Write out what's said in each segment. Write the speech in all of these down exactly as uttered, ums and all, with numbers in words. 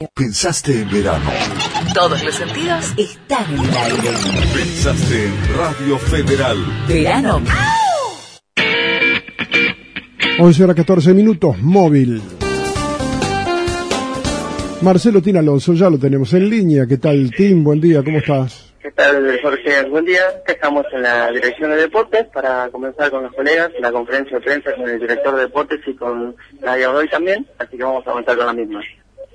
Pensaste en verano. Todos los sentidos están en el aire. Pensaste en Radio Federal. Verano. once horas catorce minutos, móvil. Marcelo Tin Alonso, ya lo tenemos en línea. ¿Qué tal, Tim? Buen día, ¿cómo estás? ¿Qué tal, Jorge? Buen día. Estamos en la Dirección de Deportes para comenzar con los colegas la conferencia de prensa con el director de Deportes y con Nadia Godoy también, así que vamos a comenzar con la misma.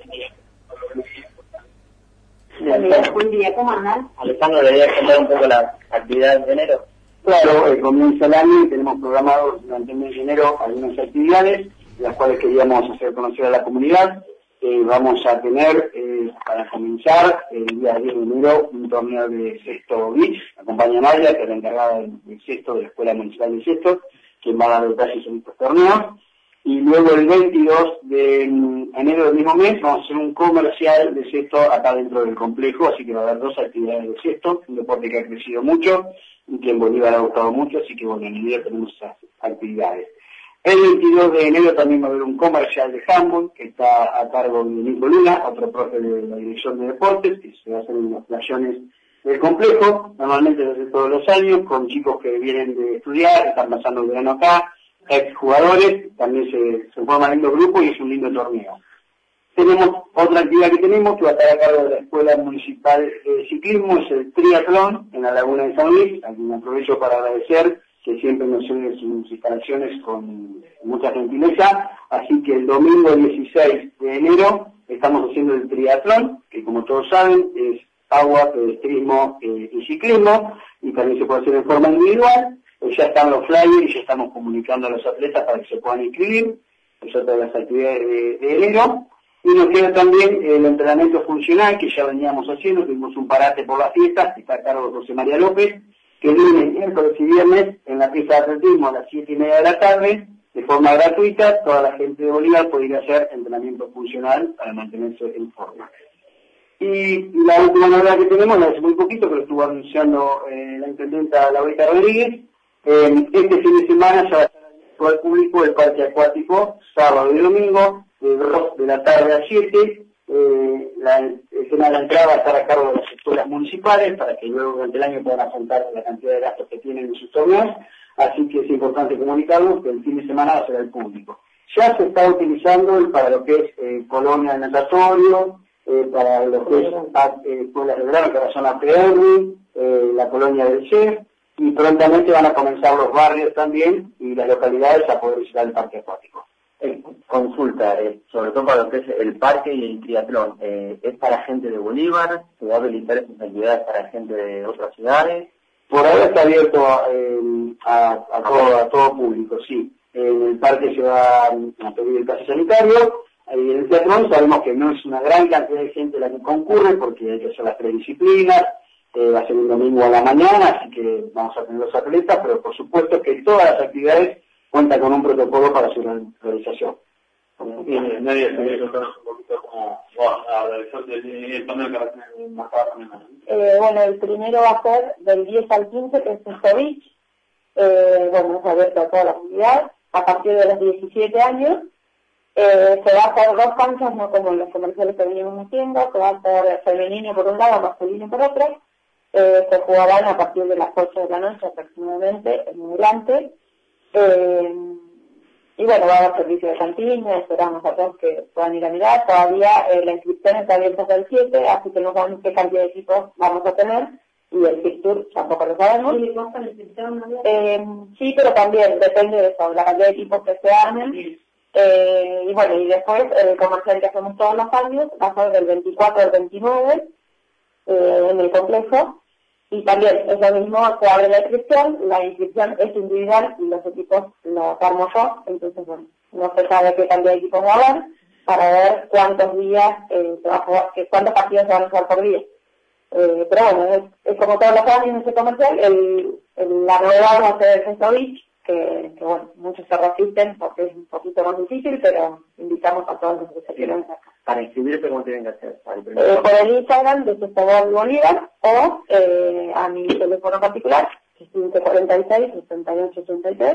Buen día, buen día, ¿cómo andan? Alejandro, ¿le voy a contar un poco las actividades de enero? Claro, eh, comienza el año y tenemos programados durante el mes de enero algunas actividades, las cuales queríamos hacer conocer a la comunidad. Eh, vamos a tener, eh, para comenzar, el día diez de enero, un torneo de Sexto Beach. Acompaña a Nadia, que es la encargada del, del Sexto, de la Escuela Municipal de Sexto, quien va a dar detalles sobre estos torneos. Y luego el veintidós de enero del mismo mes vamos a hacer un comercial de Sexto acá dentro del complejo, así que va a haber dos actividades de Sexto, un deporte que ha crecido mucho y que en Bolívar ha gustado mucho, así que bueno, en enero tenemos esas actividades. El veintidós de enero también va a haber un comercial de handball que está a cargo de Nico Luna, otro profe de la Dirección de Deportes, que se va a hacer en los playones del complejo, normalmente lo hace todos los años, con chicos que vienen de estudiar, están pasando el verano acá, ex jugadores, también se, se forman lindos grupos y es un lindo torneo. Tenemos otra actividad que tenemos que va a estar a cargo de la Escuela Municipal de Ciclismo, es el triatlón en la Laguna de San Luis, a quien aprovecho para agradecer que siempre nos cede sus instalaciones con mucha gentileza, así que el domingo dieciséis de enero estamos haciendo el triatlón, que como todos saben es agua, pedestrismo eh, y ciclismo, y también se puede hacer en forma individual. Eh, ya están los flyers y ya estamos comunicando a los atletas para que se puedan inscribir, es otra de las actividades de, de enero. Y nos queda también el entrenamiento funcional que ya veníamos haciendo, tuvimos un parate por las fiestas, que está a cargo de José María López, que viene miércoles y viernes en la pista de atletismo a las siete y media de la tarde, de forma gratuita. Toda la gente de Bolívar puede ir a hacer entrenamiento funcional para mantenerse en forma. Y la última novedad que tenemos, hace muy poquito, pero estuvo anunciando eh, la intendenta Laurita Rodríguez, eh, este fin de semana ya va a estar abierto al público el parque acuático, sábado y domingo, de dos de la tarde a siete. Eh, la, el tema de la entrada va a estar a cargo de las escuelas municipales para que luego durante el año puedan afrontar la cantidad de gastos que tienen en sus torneos, así que es importante comunicarlos que el fin de semana va a ser al público. Ya se está utilizando para lo que es eh, colonia de natatorio, eh, para lo que es eh, escuelas de verano, que ahora son la P R, eh, la colonia del C E F, y prontamente van a comenzar los barrios también y las localidades a poder visitar el parque acuático. Eh, consulta, eh, sobre todo para lo que es el parque y el triatlón, eh, ¿es para gente de Bolívar? ¿Se va a habilitar esas actividades para gente de otras ciudades? Por ahora está abierto eh, a, a, todo, a todo público, sí. En el parque se va a pedir el pase sanitario, y en el triatlón sabemos que no es una gran cantidad de gente la que concurre porque hay que hacer las tres disciplinas, eh, va a ser un domingo a la mañana, así que vamos a tener los atletas, pero por supuesto que todas las actividades cuenta con un protocolo para su realización. Bien, nadie se quiere contar un poquito como la realización del torneo que va a tener más tarde también. Eh, bueno, el primero va a ser del diez al quince, que es Sexto Beach. Eh, bueno, es abierto a toda la comunidad. A partir de los diecisiete años, eh, se va a hacer dos canchas, no como los comerciales que venimos haciendo, se va a hacer femenino por un lado, masculino por otro. Eh, se jugarán a partir de las ocho de la noche aproximadamente en adelante. Eh, y bueno, va a haber servicio de cantina, esperamos a todos que puedan ir a mirar. Todavía eh, la inscripción está abierta hasta el siete, así que no sabemos qué cantidad de equipos vamos a tener, y el fixture tampoco lo sabemos. ¿Y cuánto la inscripción? Eh, sí, pero también depende de eso, la cantidad de equipos que se armen. Eh, y bueno, y después el comercial que hacemos todos los años va a ser del veinticuatro al veintinueve eh, en el complejo. Y también es lo mismo, se abre la inscripción, la inscripción es individual y los equipos los armo yo, entonces bueno, no se sabe qué cantidad de equipos va a haber para ver cuántos días eh, se va a jugar, que cuántos partidos se van a jugar por día. Eh, pero bueno, es, es como todos los años en ese comercial, el, el, la novedad va a ser el Sexto Beach, que, que bueno, muchos se resisten porque es un poquito más difícil, pero invitamos a todos los que se quieran sacar. Para inscribirse, ¿cómo tienen que hacer? Eh, por el Instagram de Sexto Bolívar o eh, a mi teléfono particular, que es quince cuarenta y seis, sesenta y ocho ochenta y tres.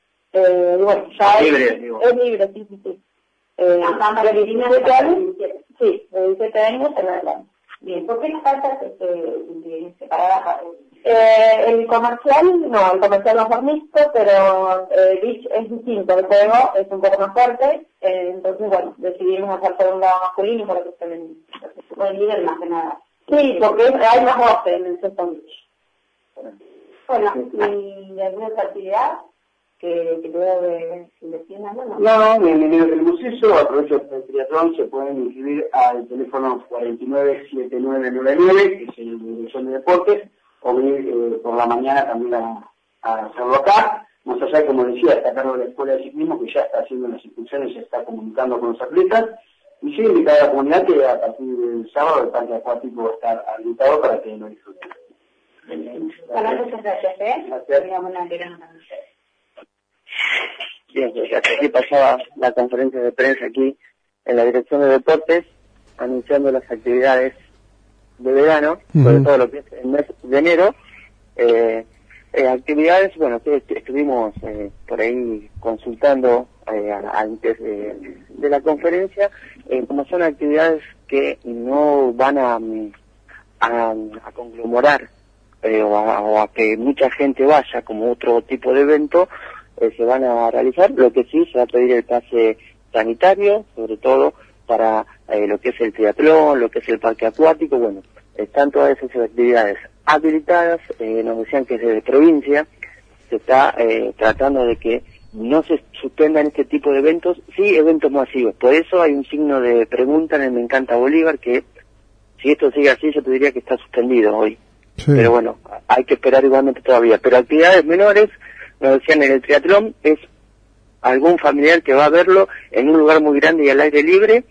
Eh, y bueno, ya es libre, digo. Es libre, sí, sí, sí. Eh, Acá en de diecisiete años, Sí, de diecisiete años en adelante. Bien, ¿por qué las faltas este, separadas? Eh, el comercial, no, el comercial no es mixto, pero eh, Beach es distinto, el juego es un poco más fuerte, eh, entonces bueno, decidimos hacer por un lado masculino y por otro femenino. El líder más que nada. Sí, porque hay más voces en el Sexton Beach. Bueno, ¿y alguna otra actividad que, que luego de investigar? No, no, bienvenido del museo, aprovecho el triatlón, se pueden inscribir al teléfono cuatro nueve siete nueve nueve nueve, que es el de Dirección de Deportes, o venir eh, por la mañana también a, a hacerlo acá. Más allá, como decía, está a cargo de la Escuela de Ciclismo, que ya está haciendo las inscripciones, se está comunicando con los atletas, y sí invitar a la comunidad que a partir del sábado el parque acuático va a estar habilitado para que lo disfruten. Bueno, muchas gracias, ¿eh? Gracias. Teníamos una gran Bien, hasta aquí pasaba la conferencia de prensa aquí en la Dirección de Deportes, anunciando las actividades de verano, uh-huh. sobre todo lo que es el mes de enero. Eh, eh, actividades, bueno, que estuvimos eh, por ahí consultando eh, antes de, de la conferencia, eh, como son actividades que no van a, a, a conglomerar eh, o, a, o a que mucha gente vaya como otro tipo de evento, eh, se van a realizar. Lo que sí se va a pedir el pase sanitario, sobre todo para eh, lo que es el triatlón, lo que es el parque acuático. Bueno, están todas esas actividades habilitadas. Eh, nos decían que desde provincia se está eh, tratando de que no se suspendan este tipo de eventos, sí eventos masivos. Por eso hay un signo de pregunta en el Me Encanta Bolívar, que si esto sigue así yo te diría que está suspendido hoy. Sí. Pero bueno, hay que esperar igualmente todavía. Pero actividades menores, nos decían en el triatlón, es algún familiar que va a verlo en un lugar muy grande y al aire libre,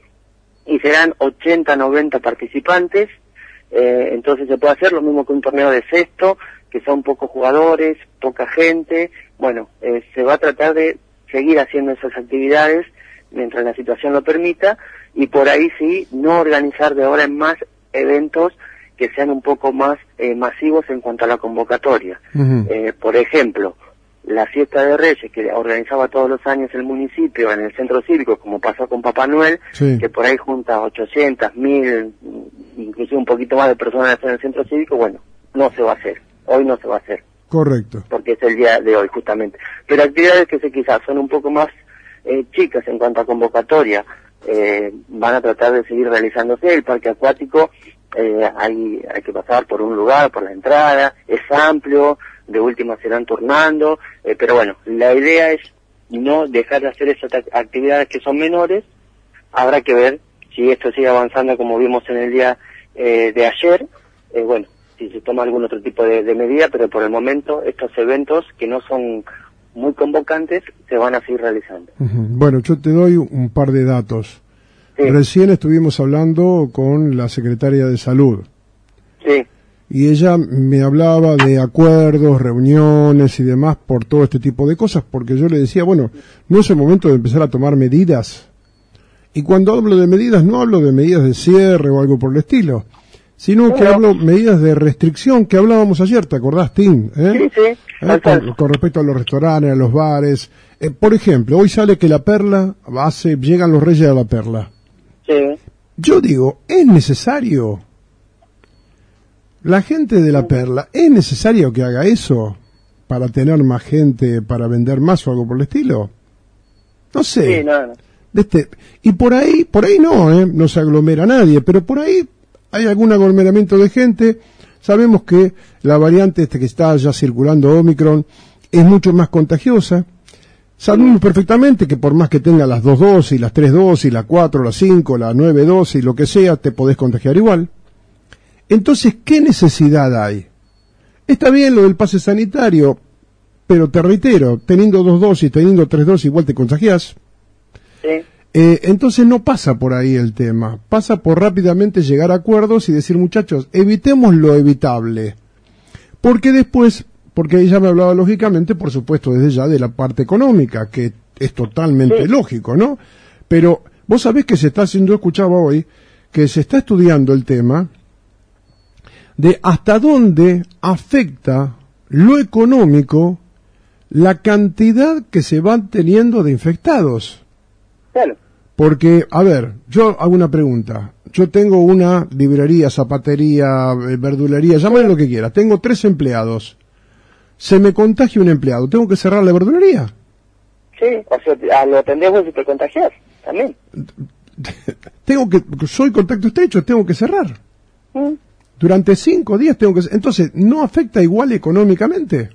y serán ochenta, noventa participantes. Eh, entonces se puede hacer lo mismo que un torneo de cesto, que son pocos jugadores, poca gente. Bueno, eh, se va a tratar de seguir haciendo esas actividades mientras la situación lo permita, y por ahí sí, no organizar de ahora en más eventos que sean un poco más eh, masivos en cuanto a la convocatoria. Uh-huh. Eh, por ejemplo, la fiesta de Reyes, que organizaba todos los años el municipio en el centro cívico, como pasó con Papá Noel, sí. que por ahí junta ochocientas, mil, inclusive un poquito más de personas en el centro cívico, bueno, no se va a hacer, hoy no se va a hacer. Correcto. Porque es el día de hoy, justamente. Pero actividades que se quizás son un poco más eh, chicas en cuanto a convocatoria, eh, van a tratar de seguir realizándose. El parque acuático, eh, hay, hay que pasar por un lugar, por la entrada, es amplio, de última se irán turnando, eh, pero bueno, la idea es no dejar de hacer esas actividades que son menores. Habrá que ver si esto sigue avanzando como vimos en el día eh, de ayer, eh, bueno, si se toma algún otro tipo de, de medida, pero por el momento estos eventos que no son muy convocantes se van a seguir realizando. Uh-huh. Bueno, yo te doy un par de datos. Sí. Recién estuvimos hablando con la secretaria de Salud. Sí. Y ella me hablaba de acuerdos, reuniones y demás por todo este tipo de cosas, porque yo le decía, bueno, no es el momento de empezar a tomar medidas. Y cuando hablo de medidas, no hablo de medidas de cierre o algo por el estilo, sino que hablo medidas de restricción que hablábamos ayer, ¿te acordás, Tim? ¿Eh? Sí, sí. ¿Eh? Con, con respecto a los restaurantes, a los bares. Eh, por ejemplo, hoy sale que la Perla, hace, llegan los Reyes a la Perla. Sí. Yo digo, ¿es necesario? La gente de la Perla, ¿es necesario que haga eso para tener más gente, para vender más o algo por el estilo? No sé. Sí, no, no. Este, y por ahí, por ahí no, ¿eh? No se aglomera nadie, pero por ahí hay algún aglomeramiento de gente. Sabemos que la variante este que está ya circulando, Omicron, es mucho más contagiosa. Sabemos perfectamente que por más que tenga las dos dosis, las tres dosis, las cuatro, las cinco, las nueve dosis, lo que sea, te podés contagiar igual. Entonces, ¿qué necesidad hay? Está bien lo del pase sanitario, pero te reitero, teniendo dos dosis, teniendo tres dosis, igual te contagiás. Sí. Eh, entonces no pasa por ahí el tema, pasa por rápidamente llegar a acuerdos y decir, muchachos, evitemos lo evitable. Porque después, porque ahí ya me hablaba lógicamente, por supuesto, desde ya de la parte económica, que es totalmente sí. lógico, ¿no? Pero vos sabés que se está haciendo, escuchaba hoy, que se está estudiando el tema de hasta dónde afecta lo económico la cantidad que se van teniendo de infectados. Claro. Porque, a ver, yo hago una pregunta. Yo tengo una librería, zapatería, eh, verdulería, llámale lo que quiera. Tengo tres empleados. Se me contagia un empleado. ¿Tengo que cerrar la verdulería? Sí, o sea, lo atendés vos y te contagiás también. Tengo que, soy contacto estrecho, tengo que cerrar. ¿Mm? Durante cinco días tengo que... Entonces, ¿no afecta igual económicamente?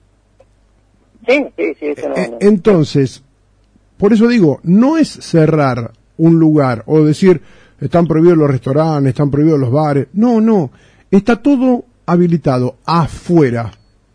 Sí, sí, sí, eso no, Eh, no. Entonces, por eso digo, no es cerrar un lugar o decir, están prohibidos los restaurantes, están prohibidos los bares. No, no, está todo habilitado afuera.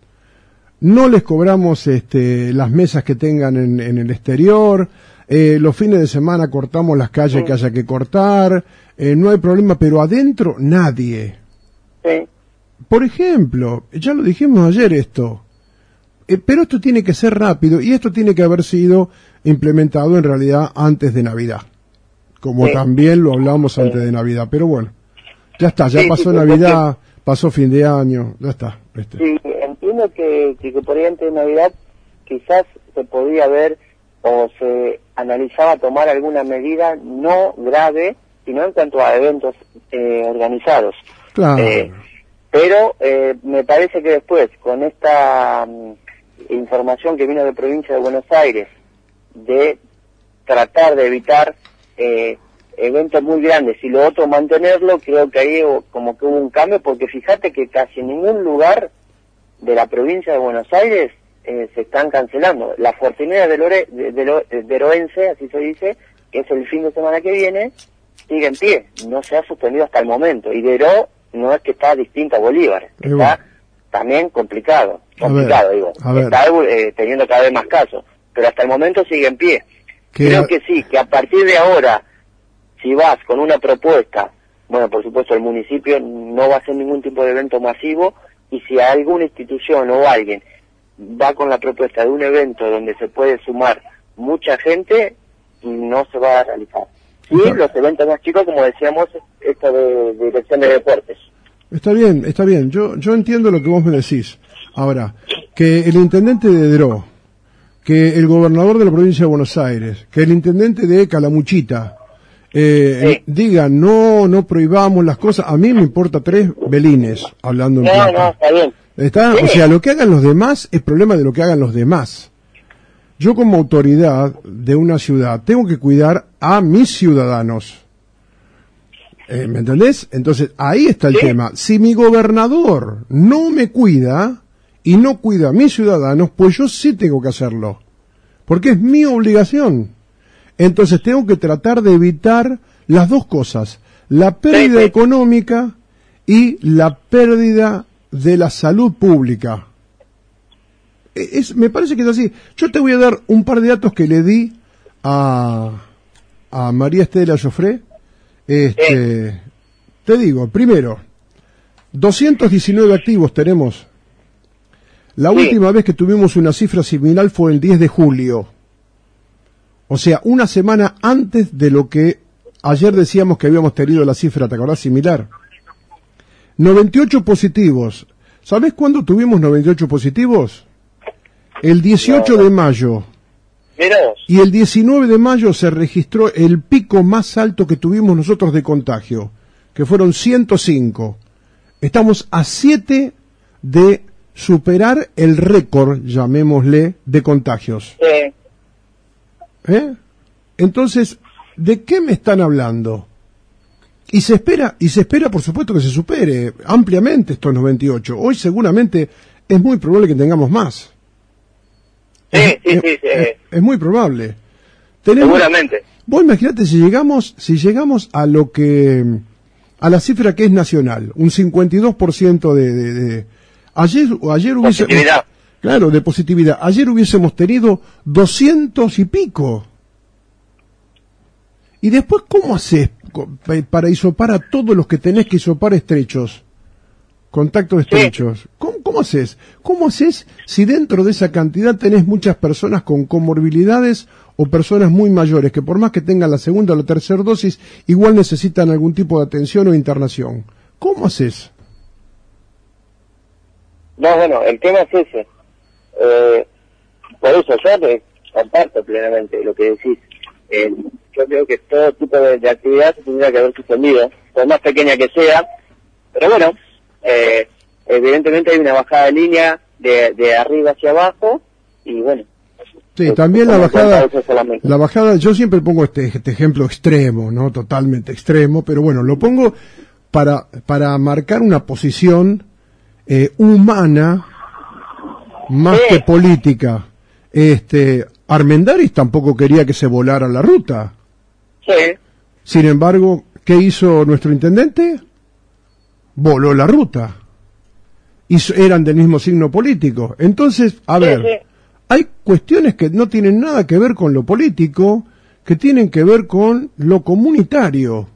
No les cobramos este, las mesas que tengan en, en el exterior, eh, los fines de semana cortamos las calles Sí. que haya que cortar, eh, no hay problema, pero adentro nadie. Sí. Por ejemplo, ya lo dijimos ayer esto, eh, pero esto tiene que ser rápido y esto tiene que haber sido implementado en realidad antes de Navidad, como Sí. también lo hablamos Sí. antes de Navidad, pero bueno, ya está, ya Sí, pasó sí, Navidad, pasó fin de año, ya está. Este. Sí, entiendo que, que, que por ahí antes de Navidad quizás se podía ver o se analizaba tomar alguna medida no grave, sino en cuanto a eventos eh, organizados. Claro. Eh, pero eh, me parece que después, con esta um, información que vino de provincia de Buenos Aires, de tratar de evitar eh, eventos muy grandes y lo otro mantenerlo, creo que ahí como que hubo un cambio, porque fíjate que casi en ningún lugar de la provincia de Buenos Aires eh, se están cancelando. La Fortinera de, Lore, de, de, de, de Lorense, así se dice, que es el fin de semana que viene, sigue en pie, no se ha suspendido hasta el momento, y Deró no es que está distinto a Bolívar, Y está bueno. también complicado, A complicado ver, digo, a ver. está eh, teniendo cada vez más casos, pero hasta el momento sigue en pie. Que- Creo que sí, que a partir de ahora, si vas con una propuesta, bueno, por supuesto el municipio no va a hacer ningún tipo de evento masivo, y si alguna institución o alguien va con la propuesta de un evento donde se puede sumar mucha gente, no se va a realizar. Sí, Está- los eventos más chicos, como decíamos, esto de, de dirección de deportes. Está bien, está bien, yo, yo entiendo lo que vos me decís. Ahora, que el intendente de Deró, que el gobernador de la provincia de Buenos Aires, que el intendente de Calamuchita, eh, Sí. digan, no, no prohibamos las cosas, a mí me importa tres belines, hablando en No, plata. no, está bien. ¿Está? Sí. O sea, lo que hagan los demás es problema de lo que hagan los demás. Yo como autoridad de una ciudad tengo que cuidar a mis ciudadanos. Eh, ¿Me entendés? Entonces, ahí está el Sí. tema. Si mi gobernador no me cuida y no cuida a mis ciudadanos, pues yo sí tengo que hacerlo. Porque es mi obligación. Entonces tengo que tratar de evitar las dos cosas. La pérdida Sí, sí. económica y la pérdida de la salud pública. Es, me parece que es así. Yo te voy a dar un par de datos que le di a, a María Estela Joffre. Este, te digo, primero, doscientos diecinueve activos tenemos. La Sí. última vez que tuvimos una cifra similar fue el diez de julio. O sea, una semana antes de lo que ayer decíamos que habíamos tenido la cifra, ¿te acordás? Similar. noventa y ocho positivos. ¿Sabés cuándo tuvimos noventa y ocho positivos? El dieciocho de mayo. Mirá vos. Y el diecinueve de mayo se registró el pico más alto que tuvimos nosotros de contagio, que fueron ciento cinco. Estamos a siete de superar el récord, llamémosle, de contagios. Sí. ¿Eh? Entonces, ¿de qué me están hablando? Y se espera, y se espera por supuesto que se supere ampliamente estos noventa y ocho. Hoy seguramente es muy probable que tengamos más. Sí, Es, sí, es- sí, sí. es- es muy probable. Tenemos- Seguramente. Vos imaginate si llegamos, si llegamos a lo que, a la cifra que es nacional, un cincuenta y dos por ciento de, de, de- ayer, ayer hubiese, Positividad. claro, de positividad. Ayer hubiésemos tenido doscientos y pico. Y después, ¿cómo haces co- pa- para hisopar a todos los que tenés que hisopar estrechos? Contactos estrechos. ¿Cómo, ¿Cómo haces? ¿Cómo haces si dentro de esa cantidad tenés muchas personas con comorbilidades o personas muy mayores que por más que tengan la segunda o la tercera dosis, igual necesitan algún tipo de atención o internación? ¿Cómo haces? No, bueno, el tema es ese. Eh, por eso yo te comparto plenamente lo que decís. Eh, yo creo que todo tipo de, de actividad se tendría que haber suspendido, por más pequeña que sea, pero bueno, eh, evidentemente hay una bajada de línea de, de arriba hacia abajo, y bueno. Sí, también la bajada, la bajada, yo siempre pongo este, este ejemplo extremo, ¿no? Totalmente extremo, pero bueno, lo pongo para, para marcar una posición eh, humana más sí. que política. Este, Armendáriz tampoco quería que se volara la ruta. Sí. Sin embargo, ¿qué hizo nuestro intendente? Voló la ruta. Y eran del mismo signo político. Entonces, a ver, sí, sí. hay cuestiones que no tienen nada que ver con lo político, que tienen que ver con lo comunitario.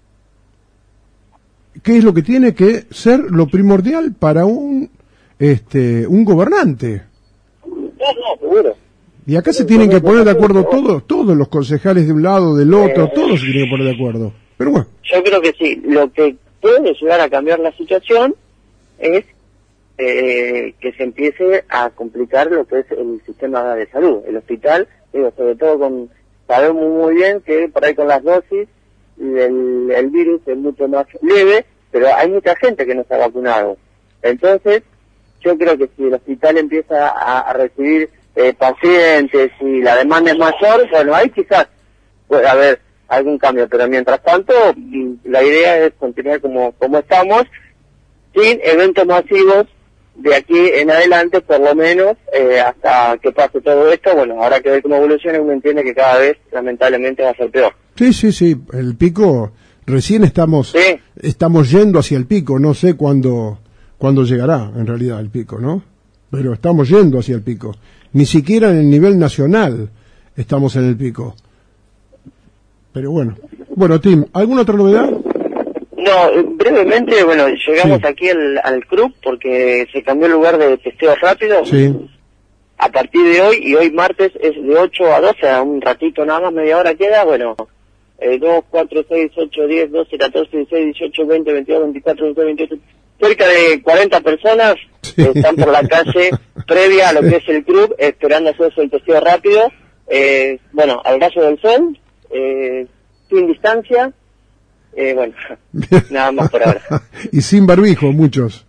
¿Qué es lo que tiene que ser lo primordial para un este un gobernante? No, no, seguro. Y acá se tienen que poner de acuerdo todos, todos los concejales de un lado, del otro, eh, todos se tienen que poner de acuerdo. Pero bueno. Yo creo que sí. Lo que puede llegar a cambiar la situación es eh, que se empiece a complicar lo que es el sistema de salud. El hospital, digo, sobre todo con, sabemos muy bien que por ahí con las dosis del el virus es mucho más leve, pero hay mucha gente que no está vacunado. Entonces, yo creo que si el hospital empieza a, a recibir eh, pacientes y la demanda es mayor, bueno, ahí quizás puede haber algún cambio, pero mientras tanto, la idea es continuar como, como estamos, sin eventos masivos de aquí en adelante, por lo menos, eh, hasta que pase todo esto. Bueno, habrá que ver cómo evoluciona, uno entiende que cada vez, lamentablemente, va a ser peor. Sí, sí, sí, el pico, recién estamos, sí. estamos yendo hacia el pico, no sé cuándo, cuándo llegará, en realidad, el pico, ¿no? Pero estamos yendo hacia el pico. Ni siquiera en el nivel nacional estamos en el pico. Pero bueno. Bueno, Tim, ¿alguna otra novedad? No, brevemente, bueno, llegamos sí. aquí al, al C R U P porque se cambió el lugar de testeo rápido. Sí. A partir de hoy, y hoy martes es de ocho a doce, a un ratito nada más, media hora queda, bueno, eh, dos, cuatro, seis, ocho, diez, doce, catorce, dieciséis, dieciocho, veinte, veintidós, veinticuatro, veintiocho, cerca de cuarenta personas sí. están por la calle previa a lo que es el C R U P, esperando hacerse el testeo rápido, eh, bueno, al rayo del sol, eh, sin distancia, eh, bueno, nada más por ahora. Y sin barbijo, muchos.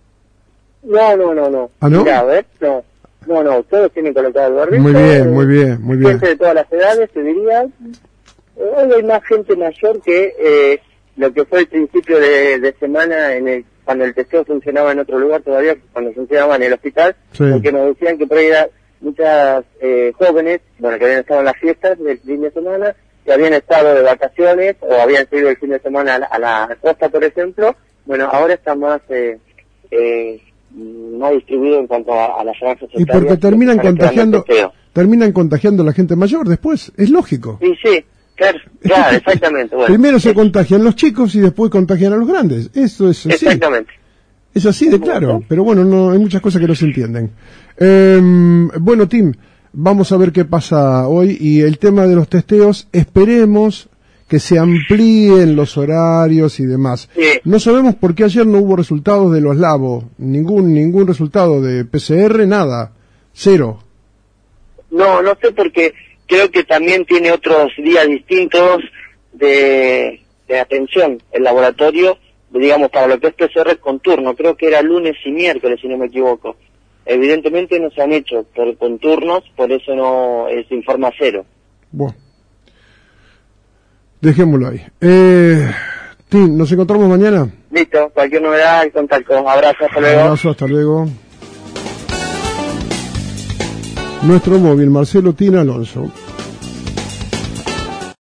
No, no, no, no. ¿Ah, no? Mirá, a ver, no. No, no, todos tienen colocado el barbijo. Muy bien, muy bien, muy bien. Gente de todas las edades, te diría. Hoy hay más gente mayor que eh, lo que fue el principio de, de semana en el, cuando el testeo funcionaba en otro lugar todavía, cuando funcionaba en el hospital, sí. porque nos decían que por ahí era muchas eh, jóvenes, bueno, que habían estado en las fiestas del fin de semana, que habían estado de vacaciones o habían ido el fin de semana a la, a la costa, por ejemplo. Bueno, ahora está más... Eh, eh, no distribuido en cuanto a, a las franjas y porque terminan contagiando terminan contagiando a la gente mayor después, es lógico. Sí, sí, claro, claro, exactamente. Bueno, primero se es... contagian los chicos y después contagian a los grandes, eso es así. Exactamente. Es así de claro, pero bueno, no hay muchas cosas que no se entienden. Eh, bueno, Tim, vamos a ver qué pasa hoy, y el tema de los testeos, esperemos que se amplíen los horarios y demás. Sí. No sabemos por qué ayer no hubo resultados de los labos, ningún ningún resultado de P C R, nada, cero. No, no sé, porque creo que también tiene otros días distintos de, de atención el laboratorio, digamos, para lo que es P C R con turno, creo que era lunes y miércoles, si no me equivoco. Evidentemente no se han hecho por, con turnos, por eso no se informa cero. Bueno. Dejémoslo ahí. Eh, Tim, ¿nos encontramos mañana? Listo, cualquier novedad, el contacto. Abrazo, hasta luego. Abrazo, hasta luego. Nuestro móvil, Marcelo Tina Alonso.